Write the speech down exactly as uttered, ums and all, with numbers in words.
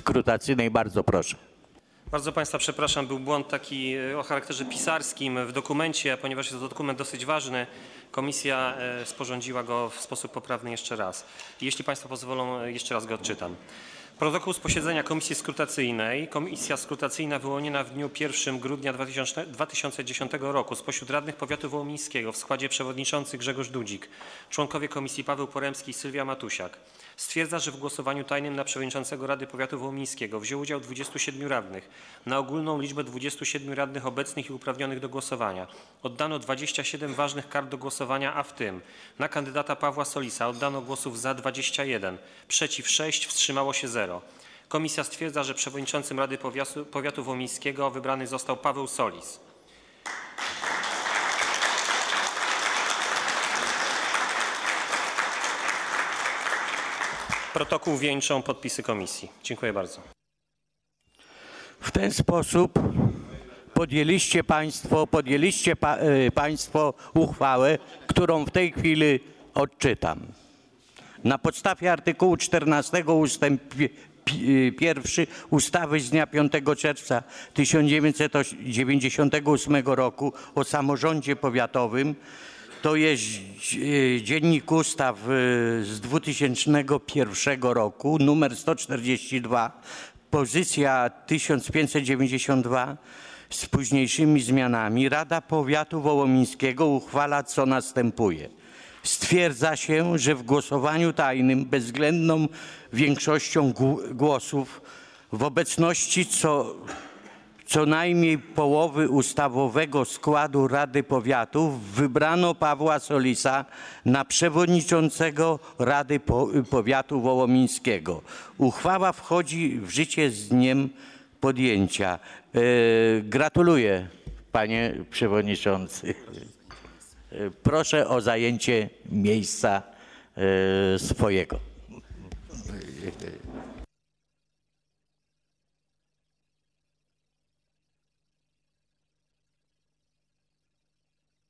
Skrutacyjnej. Bardzo proszę. Bardzo Państwa przepraszam, był błąd taki o charakterze pisarskim w dokumencie, ponieważ jest to dokument dosyć ważny. Komisja sporządziła go w sposób poprawny jeszcze raz. Jeśli Państwo pozwolą, jeszcze raz go odczytam. Protokół z posiedzenia Komisji Skrutacyjnej. Komisja Skrutacyjna wyłoniona w dniu pierwszego grudnia dwa tysiące dziesiątego roku spośród radnych powiatu wołomińskiego w składzie przewodniczący Grzegorz Dudzik, członkowie komisji Paweł Poremski i Sylwia Matusiak. Stwierdza, że w głosowaniu tajnym na przewodniczącego Rady Powiatu Wołomińskiego wziął udział dwudziestu siedmiu radnych. Na ogólną liczbę dwudziestu siedmiu radnych obecnych i uprawnionych do głosowania oddano dwadzieścia siedem ważnych kart do głosowania, a w tym na kandydata Pawła Solisa oddano głosów za dwadzieścia jeden, przeciw sześć, wstrzymało się zero. Komisja stwierdza, że przewodniczącym Rady Powiatu, Powiatu Wołomińskiego wybrany został Paweł Solis. Protokół wieńczą podpisy komisji. Dziękuję bardzo. W ten sposób podjęliście Państwo, podjęliście pa, y, Państwo uchwałę, którą w tej chwili odczytam. Na podstawie artykułu czternastego ustęp pierwszy ustawy z dnia piątego czerwca tysiąc dziewięćset dziewięćdziesiątego ósmego roku o samorządzie powiatowym, to jest Dziennik Ustaw z dwutysięcznego pierwszego roku, numer sto czterdzieści dwa, pozycja tysiąc pięćset dziewięćdziesiąt dwa, z późniejszymi zmianami, Rada Powiatu Wołomińskiego uchwala, co następuje. Stwierdza się, że w głosowaniu tajnym bezwzględną większością głosów w obecności co, co najmniej połowy ustawowego składu Rady Powiatu wybrano Pawła Solisa na przewodniczącego Rady Powiatu Wołomińskiego. Uchwała wchodzi w życie z dniem podjęcia. Yy, gratuluję, panie przewodniczący. Proszę o zajęcie miejsca y, swojego.